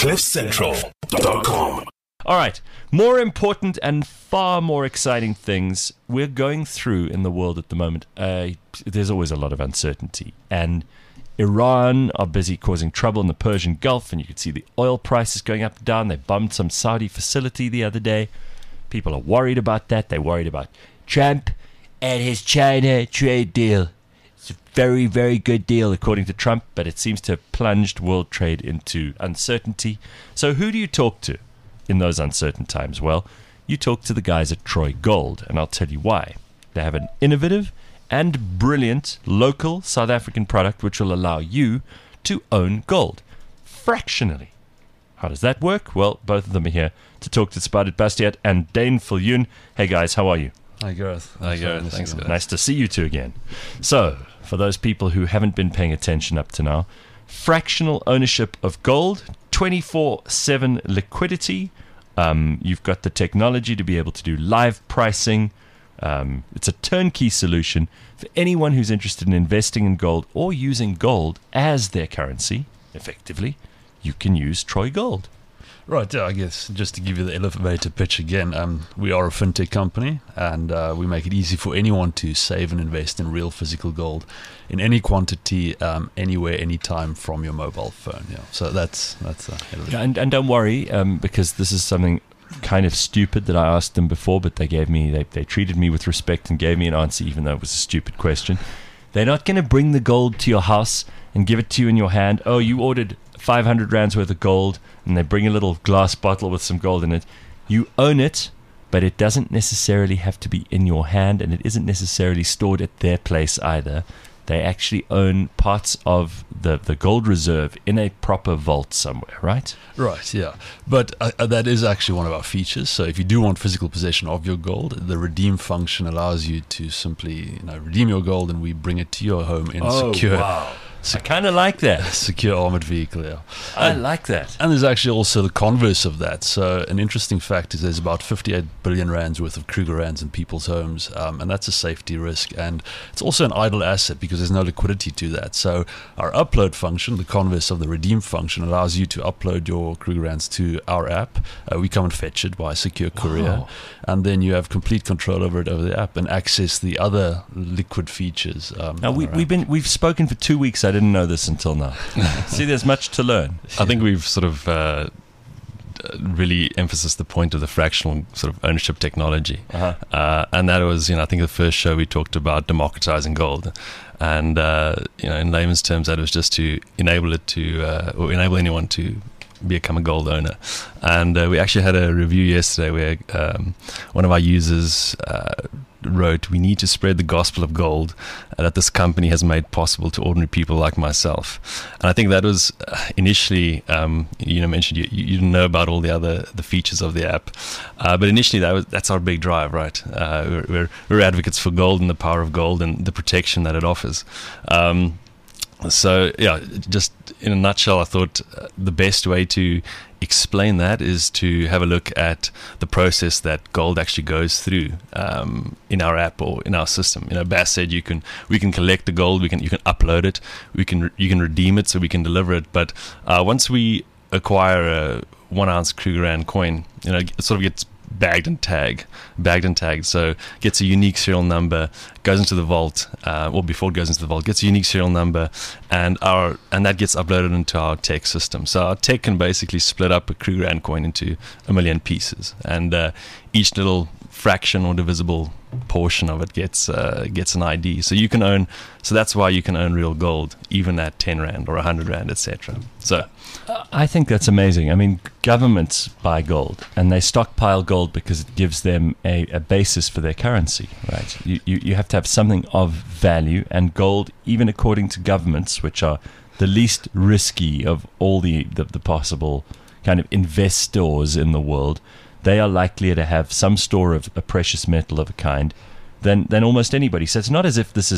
CliffCentral.com. All right, more important and far more exciting things we're going through in the world at the moment. There's always a lot of uncertainty, and Iran are busy causing trouble in the Persian Gulf, and you can see the oil prices going up and down. They bombed some Saudi facility the other day. People are worried about that. They're worried about Trump and his China trade deal. It's a very, very good deal, according to Trump, but it seems to have plunged world trade into uncertainty. So who do you talk to in those uncertain times? Well, you talk to the guys at Troy Gold, and I'll tell you why. They have an innovative and brilliant local South African product which will allow you to own gold fractionally. How does that work? Well, both of them are here to talk to Spotted Bastiat and Dane Viljoen. Hey guys, how are you? Hi Gareth. Hi Gareth. Thanks guys. Nice to see you two again. So, for those people who haven't been paying attention up to now, fractional ownership of gold, 24/7 liquidity. You've got the technology to be able to do live pricing. It's a turnkey solution for anyone who's interested in investing in gold or using gold as their currency. Effectively, you can use Troy Gold. Right, I guess just to give you the elevator pitch again, we are a fintech company, and we make it easy for anyone to save and invest in real physical gold in any quantity, anywhere, anytime from your mobile phone. Yeah, so that's and don't worry, because this is something kind of stupid that I asked them before, but they treated me with respect and gave me an answer, even though it was a stupid question. They're not going to bring the gold to your house and give it to you in your hand. Oh, you ordered 500 rands worth of gold, and they bring a little glass bottle with some gold in it. You own it, but it doesn't necessarily have to be in your hand, and it isn't necessarily stored at their place either. They actually own parts of the gold reserve in a proper vault somewhere, right? Right, yeah. But that is actually one of our features. So if you do want physical possession of your gold, the redeem function allows you to simply redeem your gold, and we bring it to your home in secure. Wow. I kind of like that. Secure armored vehicle, yeah. I like that. And there's actually also the converse of that. So an interesting fact is there's about 58 billion rands worth of Kruger rands in people's homes, and that's a safety risk. And it's also an idle asset because there's no liquidity to that. So our upload function, the converse of the redeem function, allows you to upload your Kruger rands to our app. We come and fetch it by a secure courier. Wow. And then you have complete control over it over the app and access the other liquid features. Now we've spoken for 2 weeks. I didn't know this until now. See, there's much to learn. I think we've sort of really emphasized the point of the fractional sort of ownership technology. And that was, I think the first show we talked about democratizing gold. And, in layman's terms, that was just to enable it to, or enable anyone to become a gold owner. And we actually had a review yesterday where one of our users wrote, "We need to spread the gospel of gold that this company has made possible to ordinary people like myself." And I think that was initially, mentioned you didn't know about all the features of the app, but initially that's our big drive, right? We're advocates for gold and the power of gold and the protection that it offers. So yeah, just in a nutshell, I thought the best way to explain that is to have a look at the process that gold actually goes through in our app or in our system. Bas said we can collect the gold, you can upload it, you can redeem it, so we can deliver it. But once we acquire a 1 ounce Kruger Rand coin, it sort of gets bagged and tagged, so gets a unique serial number, goes into the vault, or before it goes into the vault, gets a unique serial number, and that gets uploaded into our tech system. So our tech can basically split up a Kruger Rand coin into 1 million pieces, and each little fraction or divisible portion of it gets an ID. So that's why you can own real gold, even at 10 Rand or 100 Rand, etc. So I think that's amazing. I mean, governments buy gold and they stockpile gold because it gives them a basis for their currency, right? You have to have something of value, and gold, even according to governments, which are the least risky of all the possible kind of investors in the world, they are likelier to have some store of a precious metal of a kind than almost anybody. So it's not as if this is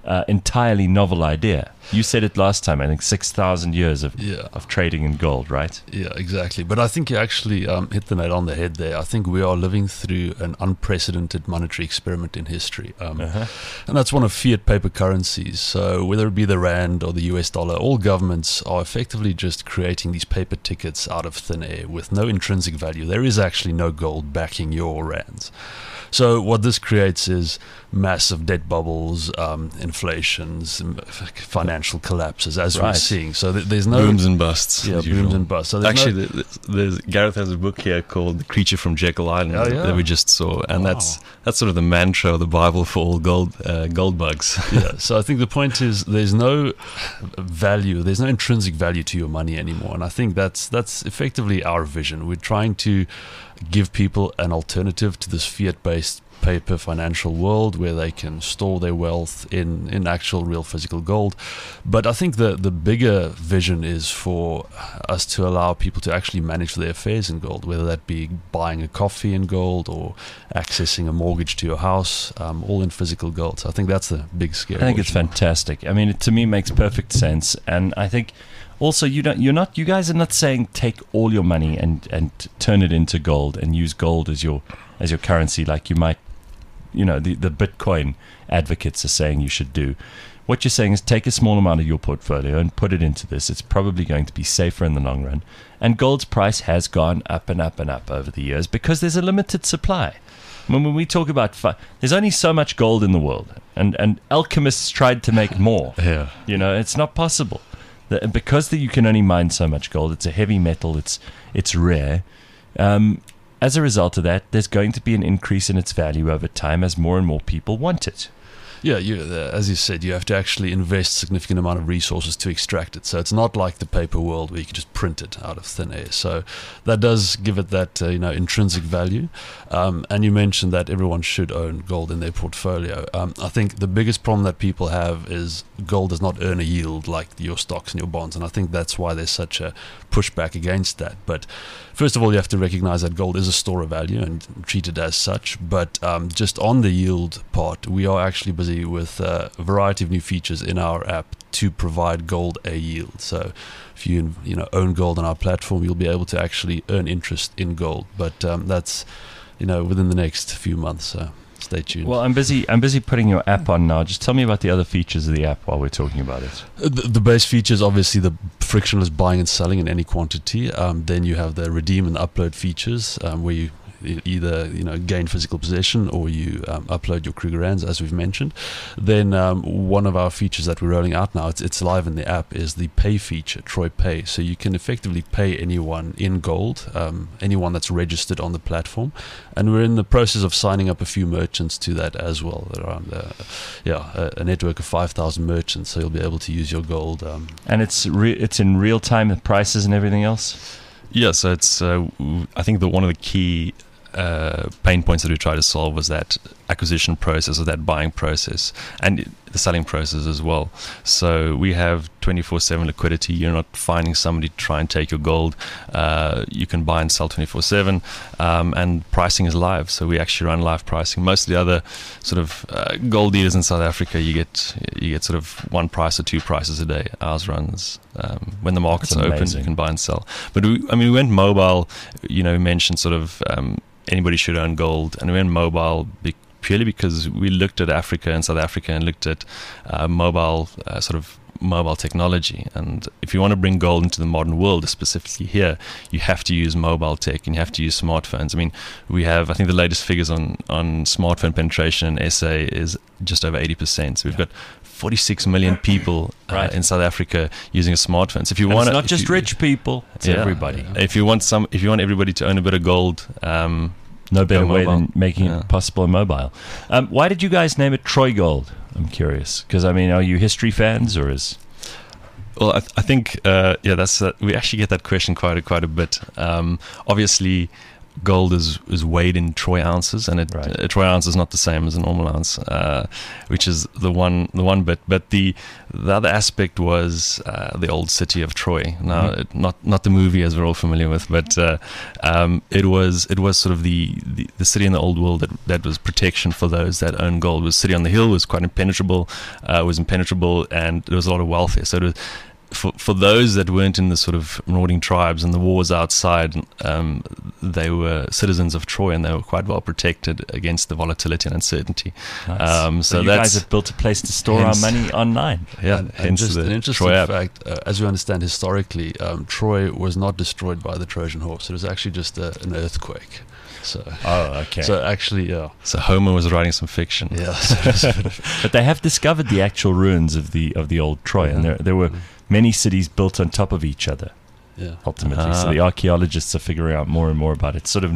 entirely novel idea. You said it last time, I think 6,000 years of trading in gold, right? Yeah, exactly. But I think you actually hit the nail on the head there. I think we are living through an unprecedented monetary experiment in history. And that's one of fiat paper currencies. So whether it be the rand or the US dollar, all governments are effectively just creating these paper tickets out of thin air with no intrinsic value. There is actually no gold backing your rands. So what this creates is massive debt bubbles, inflations, financial collapses, as we're seeing. So there's no booms and busts. Yeah, booms and busts. So actually, Gareth has a book here called "The Creature from Jekyll Island" that we just saw, and that's sort of the mantra or the Bible for all gold bugs. Yeah. So I think the point is there's no value, there's no intrinsic value to your money anymore, and I think that's effectively our vision. We're trying to give people an alternative to this fiat-based paper financial world where they can store their wealth in actual real physical gold. But I think the bigger vision is for us to allow people to actually manage their affairs in gold, whether that be buying a coffee in gold or accessing a mortgage to your house, all in physical gold. So I think that's the big scare. I think it's fantastic. I mean, it to me makes perfect sense, and I think also you guys are not saying take all your money and turn it into gold and use gold as your currency like you might, the Bitcoin advocates are saying you should do. What you're saying is take a small amount of your portfolio and put it into this. It's probably going to be safer in the long run. And gold's price has gone up and up and up over the years because there's a limited supply. When we talk about there's only so much gold in the world, and alchemists tried to make more. Yeah. It's not possible. Because you can only mine so much gold, it's a heavy metal, it's rare. As a result of that, there's going to be an increase in its value over time as more and more people want it. Yeah, as you said, you have to actually invest a significant amount of resources to extract it. So it's not like the paper world where you can just print it out of thin air. So that does give it that intrinsic value. And you mentioned that everyone should own gold in their portfolio. I think the biggest problem that people have is gold does not earn a yield like your stocks and your bonds. And I think that's why there's such a pushback against that. But first of all, you have to recognize that gold is a store of value and treat it as such. But just on the yield part, we are actually busy with a variety of new features in our app to provide gold a yield. So if you own gold on our platform, you'll be able to actually earn interest in gold. But that's within the next few months. So stay tuned. Well, I'm busy putting your app on now. Just tell me about the other features of the app while we're talking about it. The base features, obviously, the frictionless buying and selling in any quantity. Then you have the redeem and upload features where you either gain physical possession or you upload your Kruger Rands, as we've mentioned. Then one of our features that we're rolling out now, it's live in the app, is the pay feature, Troy Pay. So you can effectively pay anyone in gold, anyone that's registered on the platform, and we're in the process of signing up a few merchants to that as well, around a network of 5,000 merchants, so you'll be able to use your gold. And it's in real time, the prices and everything else? Yeah, so it's I think one of the key pain points that we try to solve was that acquisition process or that buying process and the selling process as well. So we have 24/7 liquidity. You're not finding somebody to try and take your gold. You can buy and sell 24/7, and pricing is live. So we actually run live pricing. Most of the other sort of gold dealers in South Africa, you get sort of one price or two prices a day. Ours runs when the markets are open, you can buy and sell. But we went mobile. We mentioned sort of anybody should own gold, and we went mobile purely because we looked at Africa and South Africa and looked at mobile technology. And if you want to bring gold into the modern world, specifically here, you have to use mobile tech and you have to use smartphones. I mean, we have, I think the latest figures on smartphone penetration in SA is just over 80%. So we've got 46 million people in South Africa using a smartphone. So if you want, it's not just rich people; it's everybody. If you want everybody to own a bit of gold, no better way than making it possible in mobile. Why did you guys name it Troy Gold? I'm curious because are you history fans or is? Well, I think that's we actually get that question quite a bit. Obviously, gold is weighed in troy ounces, and Right. a troy ounce is not the same as a normal ounce, which is the one bit. But the other aspect was the old city of Troy. Now, not the movie as we're all familiar with, but it was sort of the city in the old world that was protection for those that owned gold. It was city on the hill, was quite impenetrable, and there was a lot of welfare. So it was, for those that weren't in the sort of marauding tribes and the wars outside, they were citizens of Troy, and they were quite well protected against the volatility and uncertainty. Nice. So you that's, guys have built a place to store our money online. yeah, And hence just the an interesting Troy app. fact, as we understand historically, Troy was not destroyed by the Trojan horse. It was actually just an earthquake. So, Oh, okay. so actually, yeah. So Homer was writing some fiction. Yeah. So it's a bit of- But they have discovered the actual ruins of the old Troy, and there were many cities built on top of each other. yeah. Ultimately, so the archaeologists are figuring out more and more about it. Sort of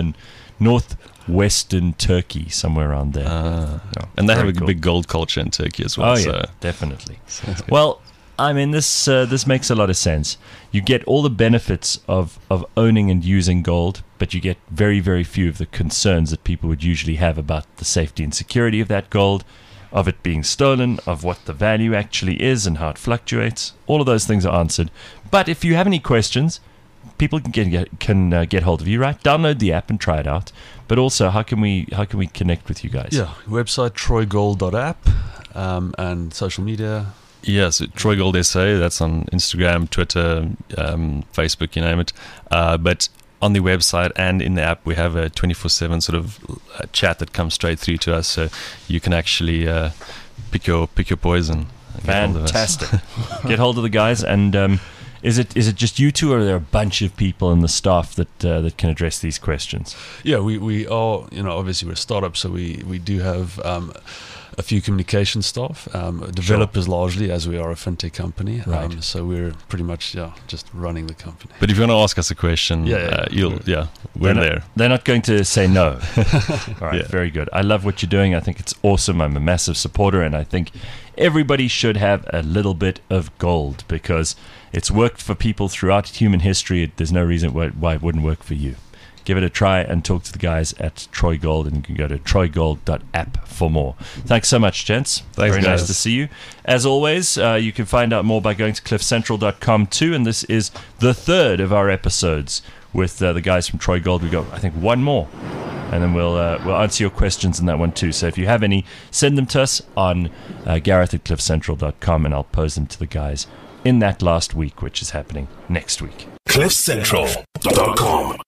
northwestern Turkey, somewhere around there. Yeah, And they very have a cool. big gold culture in Turkey as well. Oh yeah, so definitely. it's good. Well, I mean, this makes a lot of sense. You get all the benefits of owning and using gold, but you get very, very few of the concerns that people would usually have about the safety and security of that gold, of it being stolen, of what the value actually is and how it fluctuates. All of those things are answered. But if you have any questions, people can get hold of you, right? Download the app and try it out. But also, how can we connect with you guys? Yeah. Website troygold.app, and social media. Yeah, so Troy Gold SA, that's on Instagram, Twitter, Facebook, you name it. But on the website and in the app, we have a 24/7 sort of chat that comes straight through to us, so you can actually pick your poison. and get hold of us. Fantastic. Get hold of the guys, and is it just you two, or are there a bunch of people in the staff that can address these questions? Yeah, we are, obviously we're a startup, so we do have a few communication staff, developers largely, as we are a fintech company. Right. So we're pretty much, just running the company. But if you want to ask us a question, Yeah, we're They're there. not, they're not going to say no. All right, Yeah. very good. I love what you're doing. I think it's awesome. I'm a massive supporter, and I think everybody should have a little bit of gold, because it's worked for people throughout human history. There's no reason why it wouldn't work for you. Give it a try and talk to the guys at Troy Gold, and you can go to troygold.app for more. Thanks so much, gents. Thanks, Very nice guys. to see you. As always, you can find out more by going to cliffcentral.com too, and this is the third of our episodes with the guys from Troy Gold. We've got, I think, one more, and then we'll answer your questions in that one too. So if you have any, send them to us on Gareth@cliffcentral.com, and I'll pose them to the guys in that last week, which is happening next week. CliffCentral.com